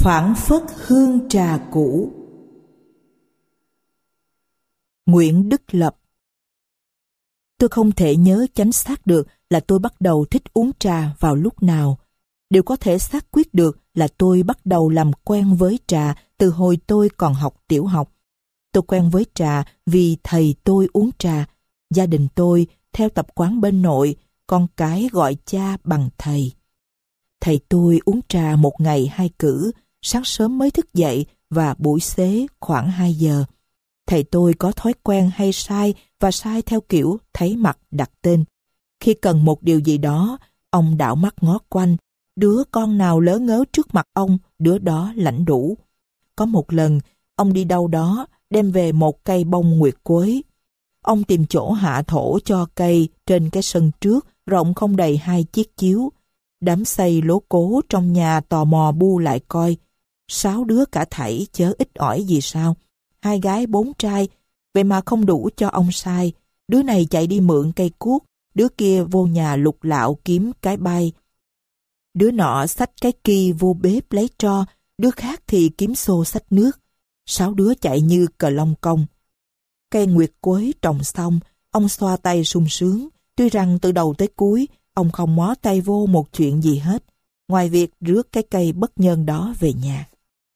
Phảng phất hương trà cũ. Nguyễn Đức Lập. Tôi không thể nhớ chính xác được là tôi bắt đầu thích uống trà vào lúc nào. Điều có thể xác quyết được là tôi bắt đầu làm quen với trà từ hồi tôi còn học tiểu học. Tôi quen với trà vì thầy tôi uống trà. Gia đình tôi, theo tập quán bên nội, con cái gọi cha bằng thầy. Thầy tôi uống trà một ngày 2 cữ, sáng sớm mới thức dậy và buổi xế khoảng 2 giờ. Thầy tôi có thói quen hay sai và sai theo kiểu thấy mặt đặt tên. Khi cần một điều gì đó, ông đảo mắt ngó quanh. Đứa con nào lớ ngớ trước mặt ông, đứa đó lãnh đủ. Có một lần, ông đi đâu đó, đem về một cây bông nguyệt quế. Ông tìm chỗ hạ thổ cho cây trên cái sân trước, rộng không đầy 2 chiếc chiếu. Đám xây lố cố trong nhà tò mò bu lại coi. 6 đứa cả thảy chớ ít ỏi gì sao. 2 gái 4 trai, vậy mà không đủ cho ông sai. Đứa này chạy đi mượn cây cuốc, đứa kia vô nhà lục lạo kiếm cái bay. Đứa nọ xách cái ki vô bếp lấy tro, đứa khác thì kiếm xô xách nước. 6 đứa chạy như cờ long công. Cây nguyệt quế trồng xong, ông xoa tay sung sướng. Tuy rằng từ đầu tới cuối, ông không mó tay vô một chuyện gì hết, ngoài việc rước cái cây bất nhân đó về nhà.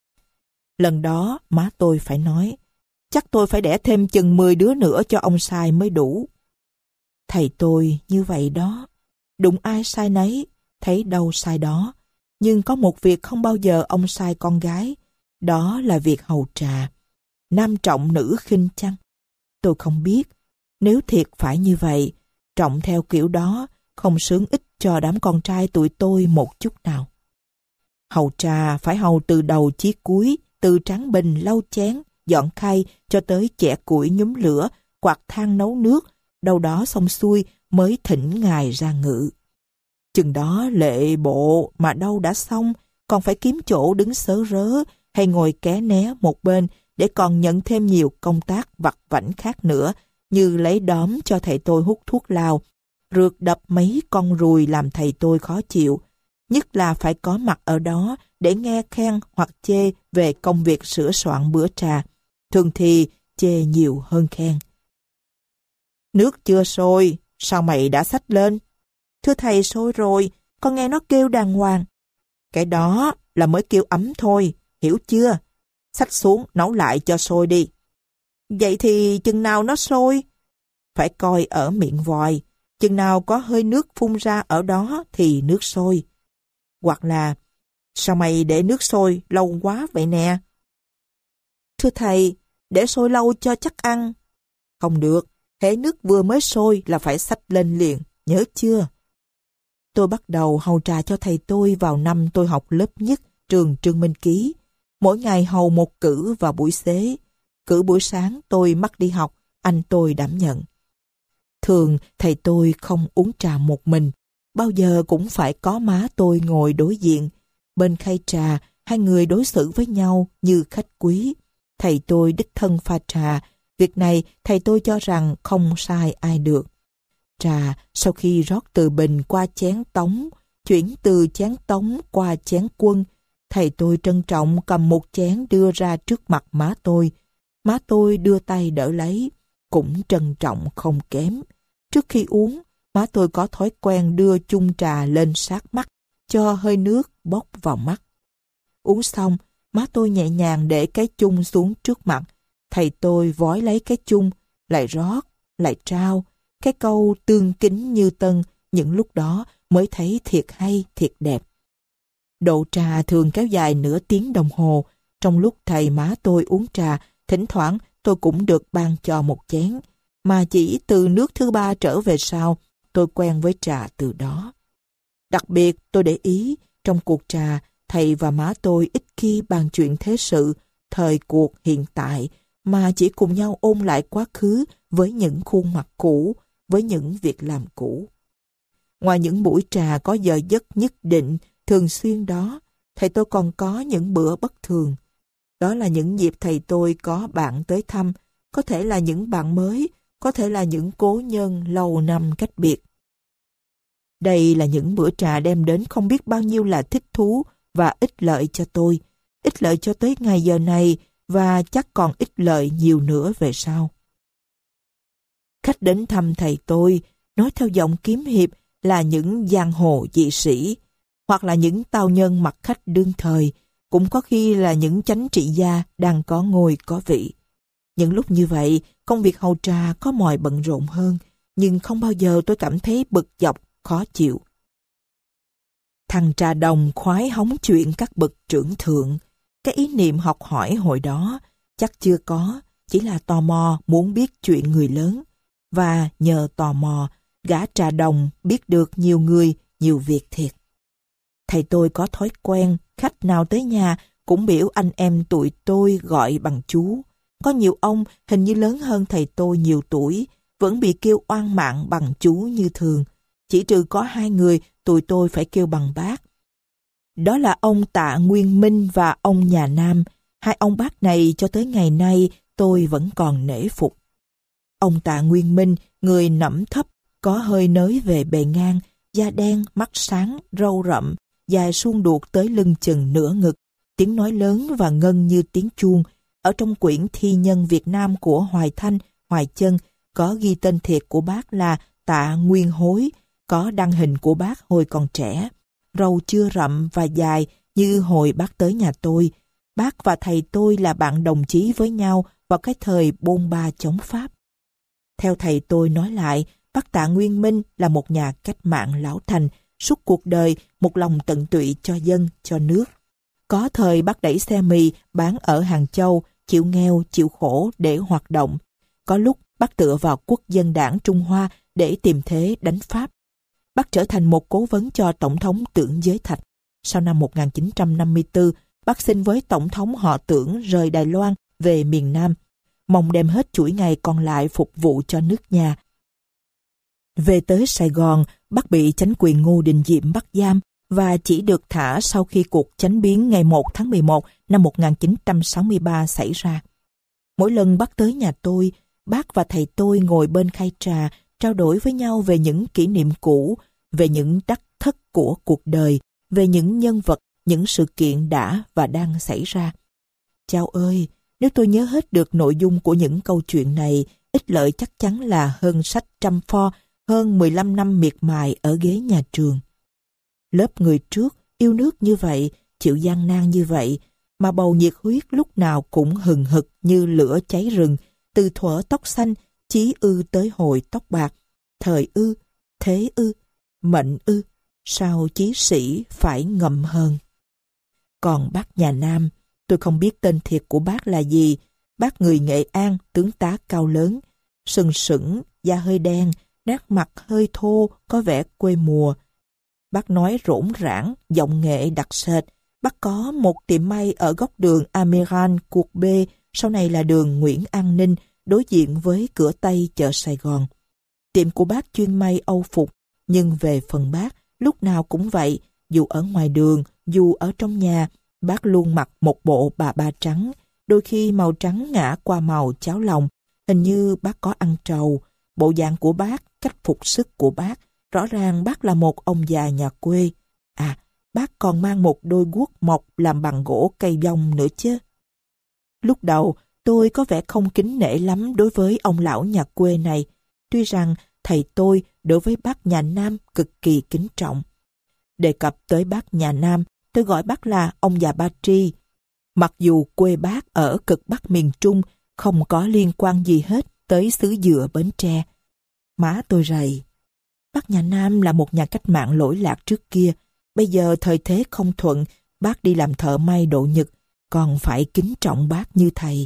Lần đó, má tôi phải nói, chắc tôi phải đẻ thêm chừng 10 đứa nữa cho ông sai mới đủ. Thầy tôi như vậy đó, đụng ai sai nấy, thấy đâu sai đó. Nhưng có một việc không bao giờ ông sai con gái, đó là việc hầu trà. Nam trọng nữ khinh chăng? Tôi không biết, nếu thiệt phải như vậy, trọng theo kiểu đó, không sướng ích cho đám con trai tụi tôi một chút nào. Hầu trà phải hầu từ đầu chí cuối, từ tráng bình lau chén, dọn khay cho tới chẻ củi nhúm lửa, quạt than nấu nước, đâu đó xong xuôi mới thỉnh ngài ra ngự. Chừng đó lệ bộ mà đâu đã xong, còn phải kiếm chỗ đứng sớ rớ hay ngồi ké né một bên để còn nhận thêm nhiều công tác vặt vãnh khác nữa, như lấy đóm cho thầy tôi hút thuốc lào, rượt đập mấy con ruồi làm thầy tôi khó chịu. Nhất là phải có mặt ở đó để nghe khen hoặc chê về công việc sửa soạn bữa trà. Thường thì chê nhiều hơn khen. Nước chưa sôi, sao mày đã xách lên? Thưa thầy, sôi rồi, con nghe nó kêu đàng hoàng. Cái đó là mới kêu ấm thôi, hiểu chưa? Xách xuống nấu lại cho sôi đi. Vậy thì chừng nào nó sôi? Phải coi ở miệng vòi, chừng nào có hơi nước phun ra ở đó thì nước sôi. Hoặc là, sao mày để nước sôi lâu quá vậy nè? Thưa thầy, để sôi lâu cho chắc ăn. Không được, hễ nước vừa mới sôi là phải xách lên liền, nhớ chưa? Tôi bắt đầu hầu trà cho thầy tôi vào năm tôi học lớp nhất trường Trương Minh Ký. Mỗi ngày hầu một cữ vào buổi xế. Cữ buổi sáng tôi mắc đi học, anh tôi đảm nhận. Thường thầy tôi không uống trà một mình, bao giờ cũng phải có má tôi ngồi đối diện. Bên khay trà, 2 người đối xử với nhau như khách quý. Thầy tôi đích thân pha trà, việc này thầy tôi cho rằng không sai ai được. Trà sau khi rót từ bình qua chén tống, chuyển từ chén tống qua chén quân, thầy tôi trân trọng cầm một chén đưa ra trước mặt má tôi. Má tôi đưa tay đỡ lấy, cũng trân trọng không kém. Trước khi uống, má tôi có thói quen đưa chung trà lên sát mắt, cho hơi nước bốc vào mắt. Uống xong, má tôi nhẹ nhàng để cái chung xuống trước mặt. Thầy tôi vói lấy cái chung, lại rót, lại trao. Cái câu tương kính như tân, những lúc đó mới thấy thiệt hay, thiệt đẹp. Độ trà thường kéo dài nửa tiếng đồng hồ. Trong lúc thầy má tôi uống trà, thỉnh thoảng tôi cũng được ban cho một chén. Mà chỉ từ nước thứ 3 trở về sau, tôi quen với trà từ đó. Đặc biệt tôi để ý, trong cuộc trà, thầy và má tôi ít khi bàn chuyện thế sự, thời cuộc hiện tại, mà chỉ cùng nhau ôn lại quá khứ với những khuôn mặt cũ, với những việc làm cũ. Ngoài những buổi trà có giờ giấc nhất định, thường xuyên đó, thầy tôi còn có những bữa bất thường. Đó là những dịp thầy tôi có bạn tới thăm, có thể là những bạn mới, có thể là những cố nhân lâu năm cách biệt. Đây là những bữa trà đem đến không biết bao nhiêu là thích thú và ích lợi cho tôi. ích lợi cho tới ngày giờ này và chắc còn ích lợi nhiều nữa về sau. Khách đến thăm thầy tôi, nói theo giọng kiếm hiệp, là những giang hồ dị sĩ, hoặc là những tao nhân mặc khách đương thời, cũng có khi là những chánh trị gia đang có ngôi có vị. Những lúc như vậy, công việc hầu trà có mỏi bận rộn hơn, nhưng không bao giờ tôi cảm thấy bực dọc, khó chịu. Thằng trà đồng khoái hóng chuyện các bậc trưởng thượng. Cái ý niệm học hỏi hồi đó chắc chưa có, chỉ là tò mò muốn biết chuyện người lớn. Và nhờ tò mò, gã trà đồng biết được nhiều người, nhiều việc thiệt. Thầy tôi có thói quen, khách nào tới nhà cũng biểu anh em tụi tôi gọi bằng chú. Có nhiều ông hình như lớn hơn thầy tôi nhiều tuổi, vẫn bị kêu oan mạng bằng chú như thường. Chỉ trừ có 2 người tụi tôi phải kêu bằng bác. Đó là ông Tạ Nguyên Minh và ông Nhà Nam. 2 ông bác này cho tới ngày nay tôi vẫn còn nể phục. Ông Tạ Nguyên Minh, người nẫm thấp, có hơi nới về bề ngang, da đen, mắt sáng, râu rậm, dài suông đuột tới lưng chừng nửa ngực, tiếng nói lớn và ngân như tiếng chuông. Ở trong quyển thi nhân Việt Nam của Hoài Thanh, Hoài Chân có ghi tên thiệt của bác là Tạ Nguyên Hối, có đăng hình của bác hồi còn trẻ. Râu chưa rậm và dài như hồi bác tới nhà tôi. Bác và thầy tôi là bạn đồng chí với nhau vào cái thời bôn ba chống Pháp. Theo thầy tôi nói lại, bác Tạ Nguyên Minh là một nhà cách mạng lão thành, suốt cuộc đời một lòng tận tụy cho dân, cho nước. Có thời bác đẩy xe mì bán ở Hàng Châu, chịu nghèo, chịu khổ để hoạt động. Có lúc bác tựa vào Quốc dân đảng Trung Hoa để tìm thế đánh Pháp. Bác trở thành một cố vấn cho Tổng thống Tưởng Giới Thạch. Sau năm 1954, bác xin với Tổng thống họ Tưởng rời Đài Loan về miền Nam, mong đem hết chuỗi ngày còn lại phục vụ cho nước nhà. Về tới Sài Gòn, bác bị chánh quyền Ngô Đình Diệm bắt giam và chỉ được thả sau khi cuộc chánh biến ngày 1 tháng 11 năm 1963 xảy ra. Mỗi lần bác tới nhà tôi, bác và thầy tôi ngồi bên khay trà, trao đổi với nhau về những kỷ niệm cũ, về những đắc thất của cuộc đời, về những nhân vật, những sự kiện đã và đang xảy ra. Chao ơi, nếu tôi nhớ hết được nội dung của những câu chuyện này, ích lợi chắc chắn là hơn sách trăm pho, hơn 15 năm miệt mài ở ghế nhà trường. Lớp người trước yêu nước như vậy, chịu gian nan như vậy, mà bầu nhiệt huyết lúc nào cũng hừng hực như lửa cháy rừng, từ thuở tóc xanh chí ư tới hồi tóc bạc, thời ư, thế ư, mệnh ư, sao chí sĩ phải ngậm hơn. Còn bác Nhà Nam, tôi không biết tên thiệt của bác là gì. Bác người Nghệ An, tướng tá cao lớn, sừng sững, da hơi đen, nét mặt hơi thô, có vẻ quê mùa. Bác nói rỗn rãng, giọng Nghệ đặc sệt. Bác có một tiệm may ở góc đường Amiral Cuộc B, sau này là đường Nguyễn An Ninh, đối diện với cửa Tây chợ Sài Gòn. Tiệm của bác chuyên may Âu phục, nhưng về phần bác, lúc nào cũng vậy, dù ở ngoài đường, dù ở trong nhà, bác luôn mặc một bộ bà ba trắng, đôi khi màu trắng ngã qua màu cháo lòng. Hình như bác có ăn trầu. Bộ dạng của bác, cách phục sức của bác, rõ ràng bác là một ông già nhà quê. À, bác còn mang một đôi guốc mộc làm bằng gỗ cây bông nữa chứ. Lúc đầu, tôi có vẻ không kính nể lắm đối với ông lão nhà quê này, tuy rằng thầy tôi đối với bác Nhà Nam cực kỳ kính trọng. Đề cập tới bác Nhà Nam, tôi gọi bác là ông già Ba Tri. Mặc dù quê bác ở cực Bắc miền Trung không có liên quan gì hết tới xứ Dừa Bến Tre. Má tôi rầy. Bác Nhà Nam là một nhà cách mạng lỗi lạc trước kia. Bây giờ thời thế không thuận, bác đi làm thợ may độ Nhật, còn phải kính trọng bác như thầy.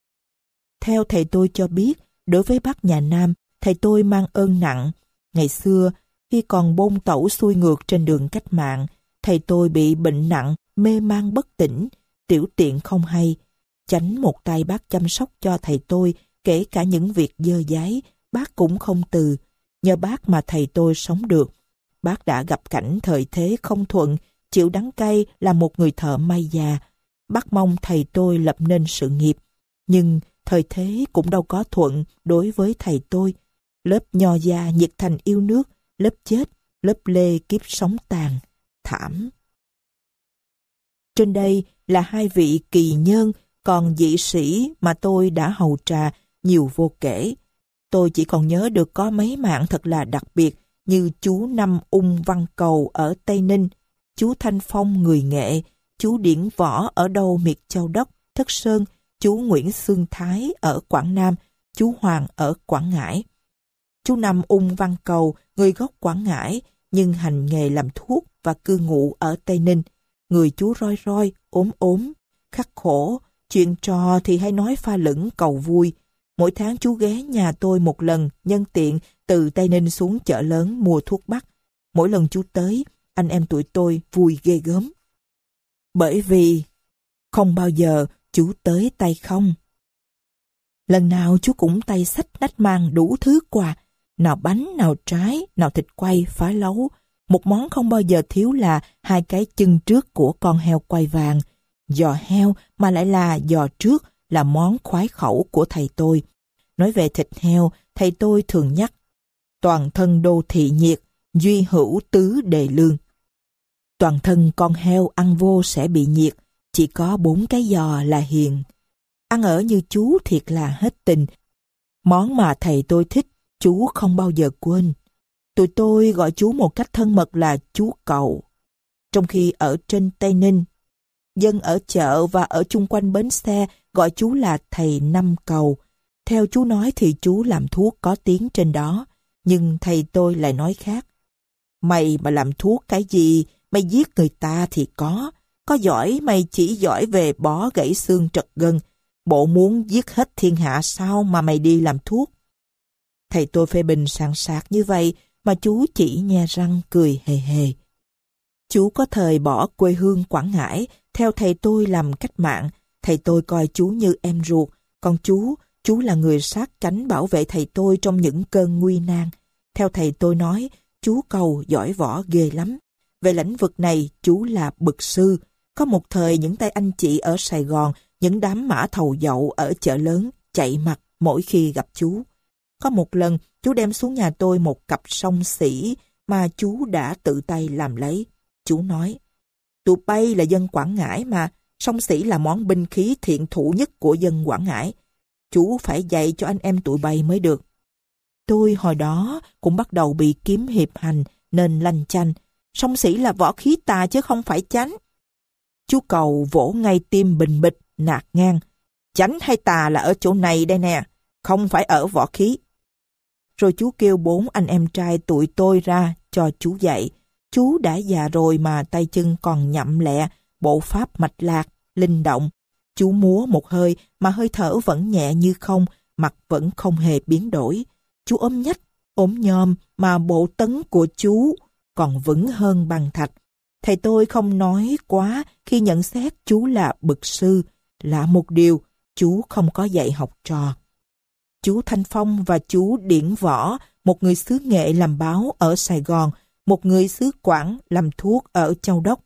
Theo thầy tôi cho biết, đối với bác Nhà Nam, thầy tôi mang ơn nặng. Ngày xưa, khi còn bôn tẩu xuôi ngược trên đường cách mạng, thầy tôi bị bệnh nặng, mê man bất tỉnh, tiểu tiện không hay. Chánh một tay bác chăm sóc cho thầy tôi, kể cả những việc dơ dáy, bác cũng không từ. Nhờ bác mà thầy tôi sống được. Bác đã gặp cảnh thời thế không thuận, chịu đắng cay là một người thợ may già. Bác mong thầy tôi lập nên sự nghiệp. Nhưng thời thế cũng đâu có thuận đối với thầy tôi. Lớp nho gia nhiệt thành yêu nước, lớp chết, lớp lê kiếp sống tàn, thảm. Trên đây là hai vị kỳ nhân, còn vị sĩ mà tôi đã hầu trà nhiều vô kể. Tôi chỉ còn nhớ được có mấy mạng thật là đặc biệt, như chú Năm Ung Văn Cầu ở Tây Ninh, chú Thanh Phong người Nghệ, chú Điển Võ ở đâu miệt Châu Đốc, Thất Sơn, chú Nguyễn Xương Thái ở Quảng Nam, chú Hoàng ở Quảng Ngãi. Chú Năm Ung Văn Cầu, người gốc Quảng Ngãi, nhưng hành nghề làm thuốc và cư ngụ ở Tây Ninh. Người chú roi roi, ốm ốm, khắc khổ, chuyện trò thì hay nói pha lẫn cầu vui. Mỗi tháng chú ghé nhà tôi một lần, nhân tiện từ Tây Ninh xuống chợ lớn mua thuốc bắc. Mỗi lần chú tới, anh em tụi tôi vui ghê gớm. Bởi vì không bao giờ chú tới tay không. Lần nào chú cũng tay xách nách mang đủ thứ quà, nào bánh, nào trái, nào thịt quay, phá lấu. Một món không bao giờ thiếu là hai cái chân trước của con heo quay vàng. Giò heo mà lại là giò trước là món khoái khẩu của thầy tôi. Nói về thịt heo, thầy tôi thường nhắc: toàn thân đô thị nhiệt, duy hữu tứ đề lương. Toàn thân con heo ăn vô sẽ bị nhiệt, chỉ có 4 cái giò là hiền. Ăn ở như chú thiệt là hết tình. Món mà thầy tôi thích, chú không bao giờ quên. Tụi tôi gọi chú một cách thân mật là chú Cầu. Trong khi ở trên Tây Ninh, dân ở chợ và ở chung quanh bến xe gọi chú là thầy Năm Cầu. Theo chú nói thì chú làm thuốc có tiếng trên đó, nhưng thầy tôi lại nói khác. Mày mà làm thuốc cái gì, mày giết người ta thì có giỏi mày chỉ giỏi về bó gãy xương trật gân, bộ muốn giết hết thiên hạ sao mà mày đi làm thuốc. Thầy tôi phê bình sảng sạc như vậy mà chú chỉ nhe răng cười hề hề. Chú có thời bỏ quê hương Quảng Ngãi, theo thầy tôi làm cách mạng. Thầy tôi coi chú như em ruột, còn chú là người sát cánh bảo vệ thầy tôi trong những cơn nguy nan. Theo thầy tôi nói, chú Cầu giỏi võ ghê lắm. Về lĩnh vực này, chú là bậc sư. Có một thời những tay anh chị ở Sài Gòn, những đám mã thầu dậu ở chợ lớn chạy mặt mỗi khi gặp chú. Có một lần, chú đem xuống nhà tôi một cặp song xỉ mà chú đã tự tay làm lấy. Chú nói, tụi bay là dân Quảng Ngãi mà, song xỉ là món binh khí thiện thủ nhất của dân Quảng Ngãi. Chú phải dạy cho anh em tụi bay mới được. Tôi hồi đó cũng bắt đầu bị kiếm hiệp hành nên lanh chanh. Song xỉ là võ khí tà chứ không phải chánh. Chú Cầu vỗ ngay tim bình bịch, nạt ngang. Chánh hay tà là ở chỗ này đây nè, không phải ở võ khí. Rồi chú kêu 4 anh em trai tụi tôi ra cho chú dạy. Chú đã già rồi mà tay chân còn nhậm lẹ, bộ pháp mạch lạc, linh động. Chú múa một hơi mà hơi thở vẫn nhẹ như không, mặt vẫn không hề biến đổi. Chú ốm nhách, ốm nhom mà bộ tấn của chú còn vững hơn bằng thạch. Thầy tôi không nói quá khi nhận xét chú là bậc sư. Lạ một điều, chú không có dạy học trò. Chú Thanh Phong và chú Điển Võ, một người xứ Nghệ làm báo ở Sài Gòn, một người xứ Quảng làm thuốc ở Châu Đốc.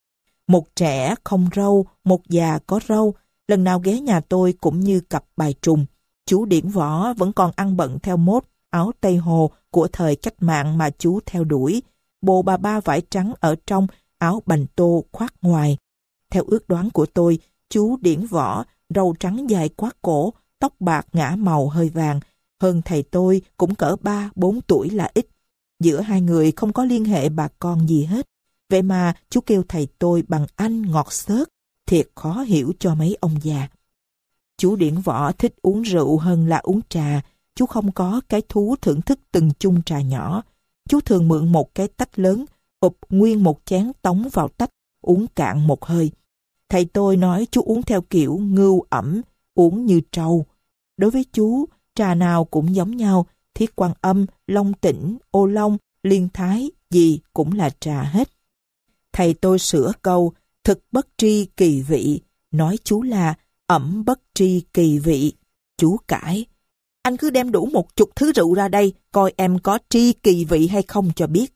Một trẻ không râu, một già có râu, lần nào ghé nhà tôi cũng như cặp bài trùng. Chú Điển Võ vẫn còn ăn bận theo mốt áo Tây Hồ của thời cách mạng mà chú theo đuổi, bộ bà ba vải trắng ở trong, áo bành tô khoác ngoài. Theo ước đoán của tôi, chú Điển Võ, râu trắng dài quá cổ, tóc bạc ngả màu hơi vàng, hơn thầy tôi cũng cỡ 3-4 tuổi là ít. Giữa hai người không có liên hệ bà con gì hết. Vậy mà chú kêu thầy tôi bằng anh ngọt xớt, thiệt khó hiểu cho mấy ông già. Chú Điển Võ thích uống rượu hơn là uống trà. Chú không có cái thú thưởng thức từng chung trà nhỏ. Chú thường mượn một cái tách lớn, ụp nguyên một chén tống vào tách, uống cạn một hơi. Thầy tôi nói chú uống theo kiểu ngưu ẩm, uống như trâu. Đối với chú, trà nào cũng giống nhau, Thiết Quan Âm, Long Tỉnh, Ô Long, Liên Thái, gì cũng là trà hết. Thầy tôi sửa câu, thực bất tri kỳ vị, nói chú là ẩm bất tri kỳ vị. Chú cãi, anh cứ đem đủ 10 thứ rượu ra đây, coi em có tri kỳ vị hay không cho biết.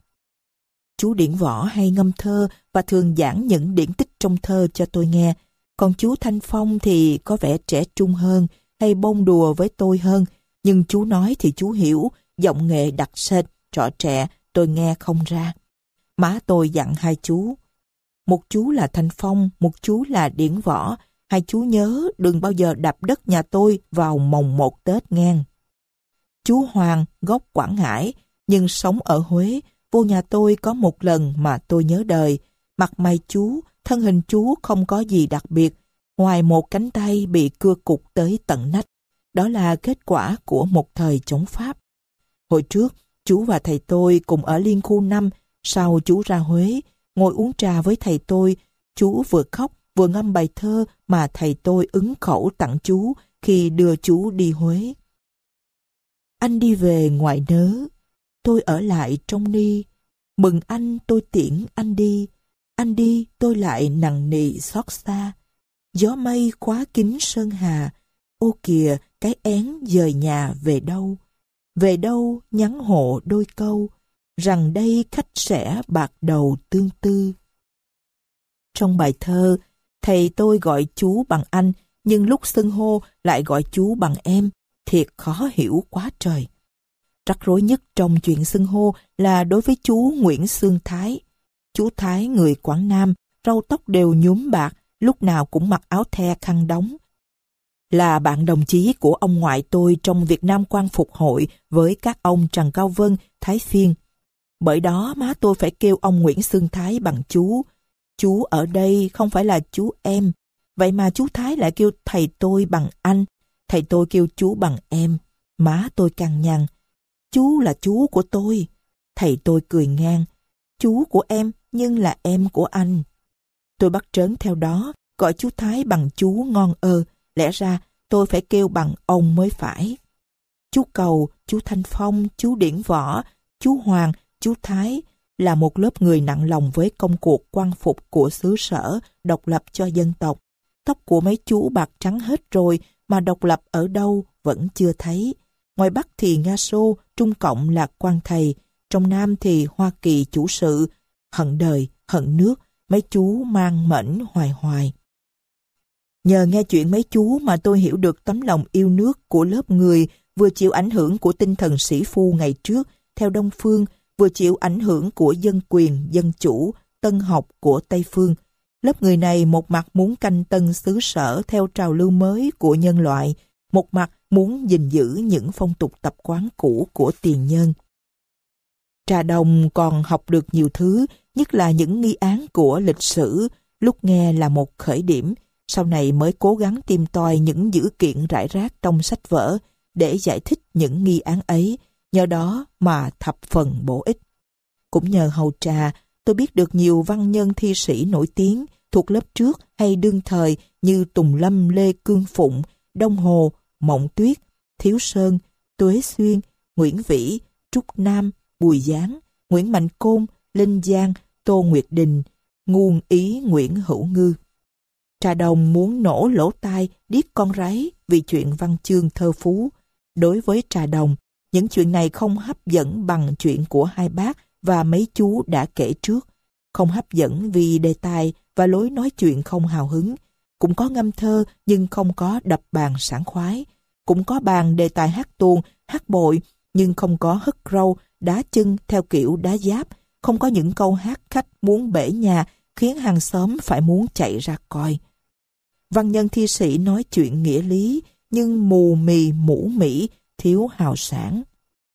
Chú Điển Võ hay ngâm thơ và thường giảng những điển tích trong thơ cho tôi nghe. Còn chú Thanh Phong thì có vẻ trẻ trung hơn, hay bông đùa với tôi hơn. Nhưng chú nói thì chú hiểu, giọng nghệ đặc sệt, trọ trẻ, tôi nghe không ra. Má tôi dặn hai chú, Một chú là Thanh Phong, một chú là Điển Võ. Hai chú nhớ đừng bao giờ đạp đất nhà tôi vào mồng 1 Tết ngang. Chú Hoàng gốc Quảng Ngãi nhưng sống ở Huế, vô nhà tôi có một lần mà tôi nhớ đời. Mặt mày chú, thân hình chú không có gì đặc biệt, ngoài một cánh tay bị cưa cụt tới tận nách. Đó là kết quả của một thời chống Pháp. Hồi trước, chú và thầy tôi cùng ở Liên Khu 5, sau chú ra Huế, ngồi uống trà với thầy tôi, chú vừa khóc vừa ngâm bài thơ mà thầy tôi ứng khẩu tặng chú khi đưa chú đi Huế. Anh đi về ngoài nớ, tôi ở lại trong ni, mừng anh tôi tiễn anh đi tôi lại nặng nề xót xa. Gió mây khóa kín sơn hà, ô kìa cái én dời nhà về đâu nhắn hộ đôi câu, rằng đây khách sẽ bạc đầu tương tư. Trong bài thơ, thầy tôi gọi chú bằng anh, nhưng lúc xưng hô lại gọi chú bằng em, thiệt khó hiểu quá trời. Rắc rối nhất trong chuyện xưng hô là đối với chú Nguyễn Xương Thái. Chú Thái người Quảng Nam, râu tóc đều nhuốm bạc, lúc nào cũng mặc áo the khăn đóng. Là bạn đồng chí của ông ngoại tôi trong Việt Nam Quang Phục Hội với các ông Trần Cao Vân, Thái Phiên. Bởi đó má tôi phải kêu ông Nguyễn Xương Thái bằng chú. Chú ở đây không phải là chú em. Vậy mà chú Thái lại kêu thầy tôi bằng anh. Thầy tôi kêu chú bằng em. Má tôi cằn nhằn. Chú là chú của tôi. Thầy tôi cười ngang. Chú của em nhưng là em của anh. Tôi bắt trớn theo đó, gọi chú Thái bằng chú ngon ơ. Lẽ ra tôi phải kêu bằng ông mới phải. Chú Cầu, chú Thanh Phong, chú Điển Võ, chú Hoàng, chú Thái là một lớp người nặng lòng với công cuộc quan phục của xứ sở, độc lập cho dân tộc. Tóc của mấy chú bạc trắng hết rồi mà độc lập ở đâu vẫn chưa thấy. Ngoài Bắc thì Nga Xô, Trung Cộng là quan thầy, trong Nam thì Hoa Kỳ chủ sự, hận đời, hận nước, mấy chú mang mẫn hoài hoài. Nhờ nghe chuyện mấy chú mà tôi hiểu được tấm lòng yêu nước của lớp người vừa chịu ảnh hưởng của tinh thần sĩ phu ngày trước theo Đông Phương, vừa chịu ảnh hưởng của dân quyền, dân chủ, tân học của Tây Phương. Lớp người này một mặt muốn canh tân xứ sở theo trào lưu mới của nhân loại, một mặt muốn gìn giữ những phong tục tập quán cũ của tiền nhân. Trà Đồng còn học được nhiều thứ, nhất là những nghi án của lịch sử, lúc nghe là một khởi điểm, sau này mới cố gắng tìm tòi những dữ kiện rải rác trong sách vở để giải thích những nghi án ấy, nhờ đó mà thập phần bổ ích. Cũng nhờ hầu trà, tôi biết được nhiều văn nhân thi sĩ nổi tiếng thuộc lớp trước hay đương thời như Tùng Lâm, Lê Cương Phụng, Đông Hồ, Mộng Tuyết, Thiếu Sơn, Tuế Xuyên, Nguyễn Vĩ, Trúc Nam, Bùi Giáng, Nguyễn Mạnh Côn, Linh Giang, Tô Nguyệt Đình, Nguồn Ý Nguyễn Hữu Ngư. Trà Đồng muốn nổ lỗ tai điếc con ráy vì chuyện văn chương thơ phú. Đối với Trà Đồng, những chuyện này không hấp dẫn bằng chuyện của hai bác và mấy chú đã kể trước. Không hấp dẫn vì đề tài và lối nói chuyện không hào hứng. Cũng có ngâm thơ nhưng không có đập bàn sảng khoái. Cũng có bàn đề tài hát tuồng, hát bội nhưng không có hất râu, đá chân theo kiểu đá giáp. Không có những câu hát khách muốn bể nhà khiến hàng xóm phải muốn chạy ra coi. Văn nhân thi sĩ nói chuyện nghĩa lý nhưng mù mì mũ mĩ, thiếu hào sảng.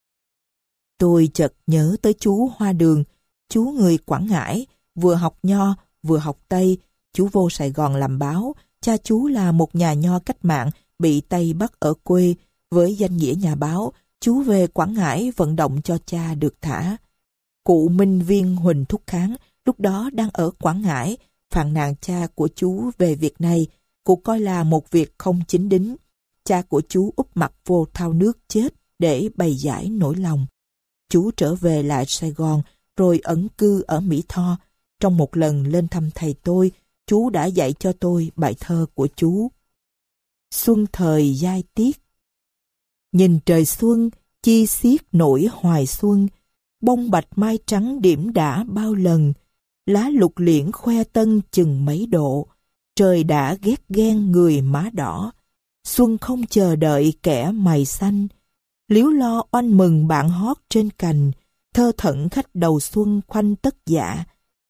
Tôi chợt nhớ tới chú Hoa Đường, chú người Quảng Ngãi, vừa học nho, vừa học Tây. Chú vô Sài Gòn làm báo, cha chú là một nhà nho cách mạng, bị Tây bắt ở quê. Với danh nghĩa nhà báo, chú về Quảng Ngãi vận động cho cha được thả. Cụ Minh Viên Huỳnh Thúc Kháng lúc đó đang ở Quảng Ngãi, phàn nàn cha của chú về việc này. Cụ coi là một việc không chính đính. Cha của chú úp mặt vô thao nước chết để bày giải nỗi lòng. Chú trở về lại Sài Gòn rồi ẩn cư ở Mỹ Tho. Trong một lần lên thăm thầy tôi, chú đã dạy cho tôi bài thơ của chú. Xuân thời giai tiết. Nhìn trời xuân, chi xiết nổi hoài xuân, bông bạch mai trắng điểm đã bao lần, lá lục liễn khoe tân chừng mấy độ, trời đã ghét ghen người má đỏ. Xuân không chờ đợi kẻ mày xanh, líu lo oanh mừng bạn hót trên cành, thơ thẩn khách đầu xuân khoanh tất dạ.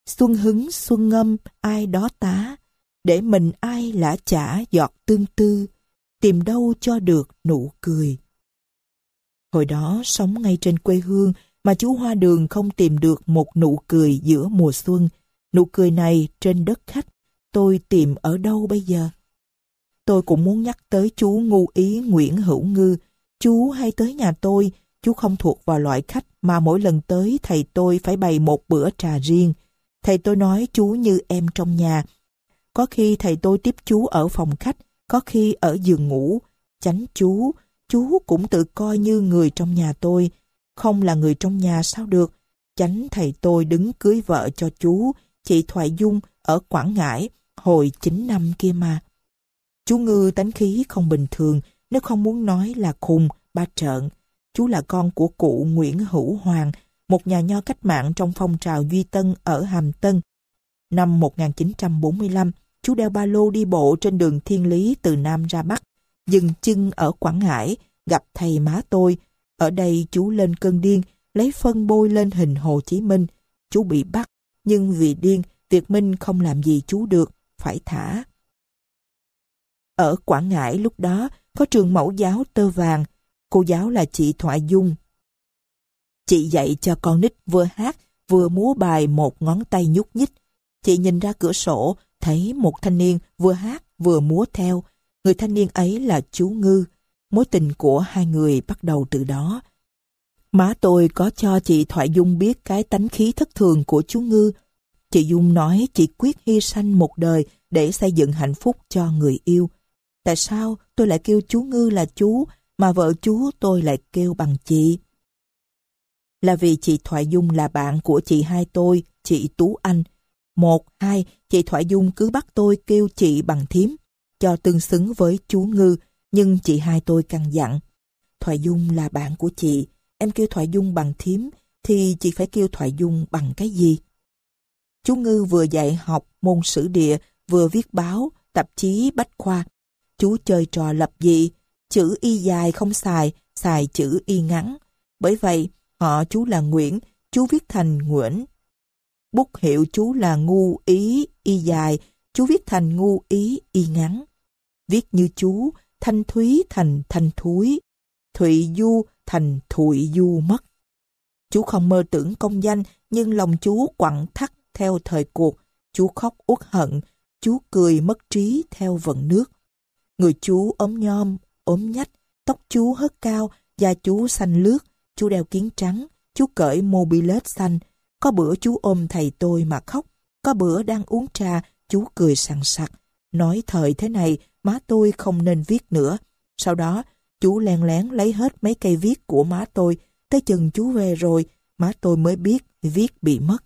xuân hứng xuân ngâm ai đó tá, để mình ai lã chả giọt tương tư, tìm đâu cho được nụ cười. Hồi đó sống ngay trên quê hương mà chú Hoa Đường không tìm được một nụ cười giữa mùa xuân. Nụ cười này trên đất khách, tôi tìm ở đâu bây giờ? Tôi cũng muốn nhắc tới chú ngu ý Nguyễn Hữu Ngư. Chú hay tới nhà tôi, chú không thuộc vào loại khách mà mỗi lần tới thầy tôi phải bày một bữa trà riêng. Thầy tôi nói chú như em trong nhà. Có khi thầy tôi tiếp chú ở phòng khách, có khi ở giường ngủ. Chánh chú cũng tự coi như người trong nhà tôi. Không là người trong nhà sao được. Chánh thầy tôi đứng cưới vợ cho chú, chị Thoại Dung ở Quảng Ngãi, hồi 9 năm kia mà. Chú Ngư tánh khí không bình thường, nếu không muốn nói là khùng, ba trợn. Chú là con của cụ Nguyễn Hữu Hoàng, một nhà nho cách mạng trong phong trào Duy Tân ở Hàm Tân. Năm 1945, chú đeo ba lô đi bộ trên đường Thiên Lý từ Nam ra Bắc, dừng chân ở Quảng Ngãi, gặp thầy má tôi. Ở đây chú lên cơn điên, lấy phân bôi lên hình Hồ Chí Minh. Chú bị bắt, nhưng vì điên, Việt Minh không làm gì chú được, phải thả. Ở Quảng Ngãi lúc đó có trường mẫu giáo Tơ Vàng, cô giáo là chị Thoại Dung. Chị dạy cho con nít vừa hát vừa múa bài một ngón tay nhúc nhích. Chị nhìn ra cửa sổ, thấy một thanh niên vừa hát vừa múa theo. Người thanh niên ấy là chú Ngư. Mối tình của hai người bắt đầu từ đó. Má tôi có cho chị Thoại Dung biết cái tánh khí thất thường của chú Ngư. Chị Dung nói chị quyết hy sanh một đời để xây dựng hạnh phúc cho người yêu. Tại sao tôi lại kêu chú Ngư là chú, mà vợ chú tôi lại kêu bằng chị? Là vì chị Thoại Dung là bạn của chị hai tôi, chị Tú Anh. 1, 2, chị Thoại Dung cứ bắt tôi kêu chị bằng thím, cho tương xứng với chú Ngư, nhưng chị hai tôi căn dặn. Thoại Dung là bạn của chị, em kêu Thoại Dung bằng thím, thì chị phải kêu Thoại Dung bằng cái gì? Chú Ngư vừa dạy học môn sử địa, vừa viết báo, tạp chí bách khoa. Chú chơi trò lập dị, chữ y dài không xài, xài chữ y ngắn. Bởi vậy, họ chú là Nguyễn, chú viết thành Nguyễn. Bút hiệu chú là Ngu Ý y dài, chú viết thành Ngu Ý y ngắn. Viết như chú, Thanh Thúy thành Thanh Thúi, Thụy Du thành Thụy Du mất. Chú không mơ tưởng công danh, nhưng lòng chú quặn thắt theo thời cuộc. Chú khóc uất hận, chú cười mất trí theo vận nước. Người chú ốm nhom, ốm nhách, tóc chú hớt cao, da chú xanh lướt, chú đeo kiếng trắng, chú cởi mobilet xanh. Có bữa chú ôm thầy tôi mà khóc, có bữa đang uống trà, chú cười sằng sặc. Nói thời thế này, má tôi không nên viết nữa. Sau đó, chú len lén lấy hết mấy cây viết của má tôi, tới chừng chú về rồi, má tôi mới biết viết bị mất.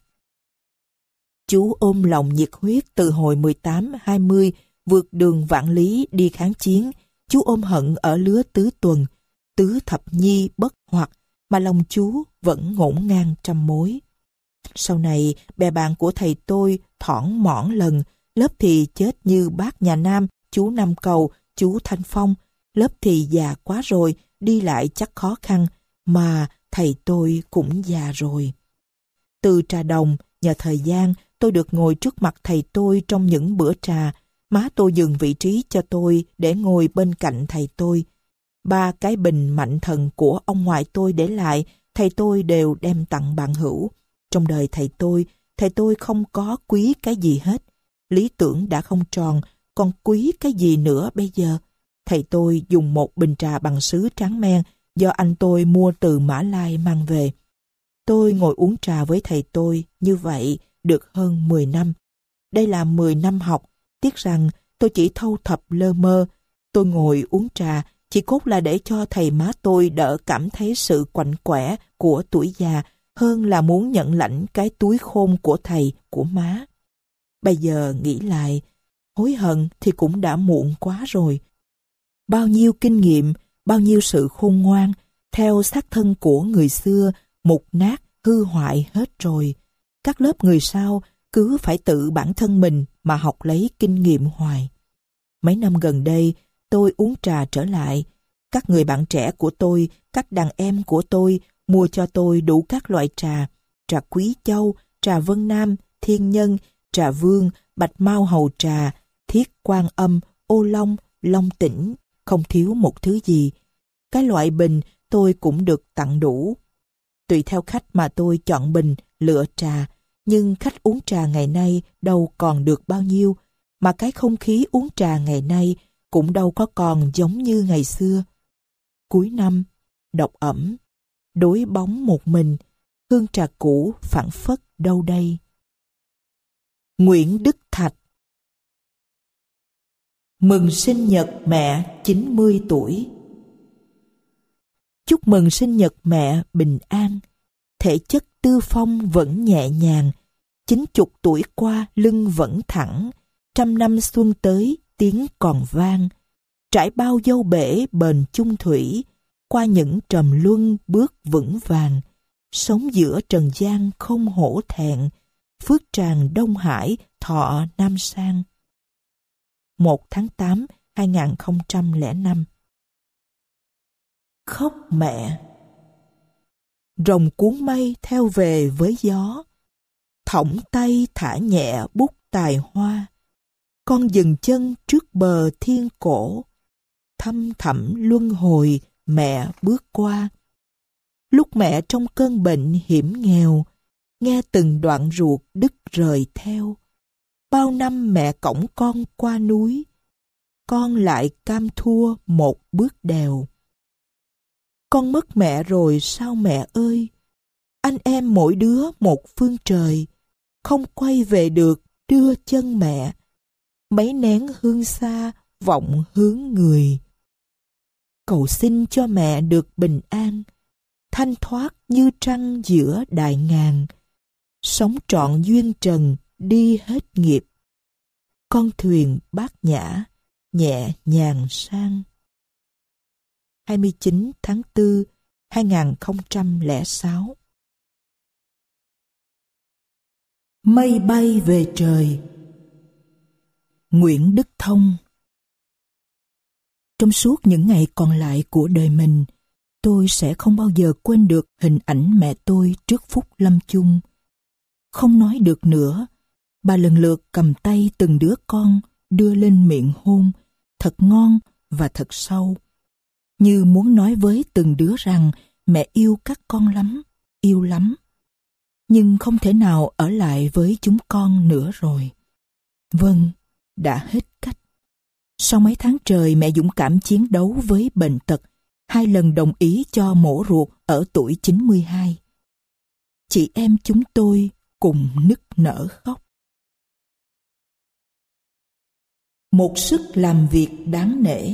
Chú ôm lòng nhiệt huyết từ hồi 18-20, vượt đường vạn lý đi kháng chiến. Chú ôm hận ở lứa tứ tuần, tứ thập nhi bất hoặc, mà lòng chú vẫn ngổn ngang trăm mối. Sau này, bè bạn của thầy tôi thỏn mỏn lần, lớp thì chết như bác nhà Nam, chú Nam Cầu, chú Thanh Phong. Lớp thì già quá rồi, đi lại chắc khó khăn, mà thầy tôi cũng già rồi. Từ trà đồng, nhờ thời gian, tôi được ngồi trước mặt thầy tôi trong những bữa trà. Má tôi nhường vị trí cho tôi để ngồi bên cạnh thầy tôi. 3 cái bình mạnh thần của ông ngoại tôi để lại, thầy tôi đều đem tặng bạn hữu. Trong đời thầy tôi không có quý cái gì hết. Lý tưởng đã không tròn, còn quý cái gì nữa bây giờ? Thầy tôi dùng một bình trà bằng sứ tráng men do anh tôi mua từ Mã Lai mang về. Tôi ngồi uống trà với thầy tôi như vậy được hơn 10 năm. Đây là 10 năm học, tiếc rằng tôi chỉ thâu thập lơ mơ. Tôi ngồi uống trà chỉ cốt là để cho thầy má tôi đỡ cảm thấy sự quạnh quẻ của tuổi già hơn là muốn nhận lãnh cái túi khôn của thầy, của má. Bây giờ nghĩ lại, hối hận thì cũng đã muộn quá rồi. Bao nhiêu kinh nghiệm, bao nhiêu sự khôn ngoan, theo xác thân của người xưa, mục nát, hư hoại hết rồi. Các lớp người sau cứ phải tự bản thân mình mà học lấy kinh nghiệm hoài. Mấy năm gần đây, tôi uống trà trở lại. Các người bạn trẻ của tôi, các đàn em của tôi mua cho tôi đủ các loại trà. Trà Quý Châu, trà Vân Nam, thiên nhân, trà vương, bạch mao hầu trà, thiết quan âm, ô long, long tỉnh, không thiếu một thứ gì. Cái loại bình tôi cũng được tặng đủ. Tùy theo khách mà tôi chọn bình, lựa trà, nhưng khách uống trà ngày nay đâu còn được bao nhiêu, mà cái không khí uống trà ngày nay cũng đâu có còn giống như ngày xưa. Cuối năm, độc ẩm, đối bóng một mình, hương trà cũ phảng phất đâu đây. Nguyễn Đức Thạch. Mừng sinh nhật mẹ 90 tuổi. Chúc mừng sinh nhật mẹ bình an, thể chất tư phong vẫn nhẹ nhàng, 90 tuổi qua lưng vẫn thẳng, 100 năm xuân tới tiếng còn vang, trải bao dâu bể bền chung thủy, qua những trầm luân bước vững vàng, sống giữa trần gian không hổ thẹn, phước tràn Đông Hải thọ Nam Sang. 1 tháng 8, 2005. Khóc mẹ. Rồng cuốn mây theo về với gió, thõng tay thả nhẹ bút tài hoa, con dừng chân trước bờ thiên cổ, thăm thẳm luân hồi mẹ bước qua. Lúc mẹ trong cơn bệnh hiểm nghèo, nghe từng đoạn ruột đứt rời theo. Bao năm mẹ cõng con qua núi, con lại cam thua một bước đèo. Con mất mẹ rồi sao mẹ ơi? Anh em mỗi đứa một phương trời, không quay về được đưa chân mẹ. Mấy nén hương xa vọng hướng người. Cầu xin cho mẹ được bình an, thanh thoát như trăng giữa đại ngàn. Sống trọn duyên trần đi hết nghiệp, con thuyền bát nhã nhẹ nhàng sang. 29 tháng 4, 2006. Mây bay về trời. Nguyễn Đức Thông. Trong suốt những ngày còn lại của đời mình, tôi sẽ không bao giờ quên được hình ảnh mẹ tôi trước phút lâm chung. Không nói được nữa, bà lần lượt cầm tay từng đứa con đưa lên miệng hôn, thật ngon và thật sâu. Như muốn nói với từng đứa rằng mẹ yêu các con lắm, yêu lắm. Nhưng không thể nào ở lại với chúng con nữa rồi. Vâng, đã hết cách. Sau mấy tháng trời mẹ dũng cảm chiến đấu với bệnh tật, 2 lần đồng ý cho mổ ruột ở tuổi 92. Chị em chúng tôi cùng nức nở khóc. Một sức làm việc đáng nể.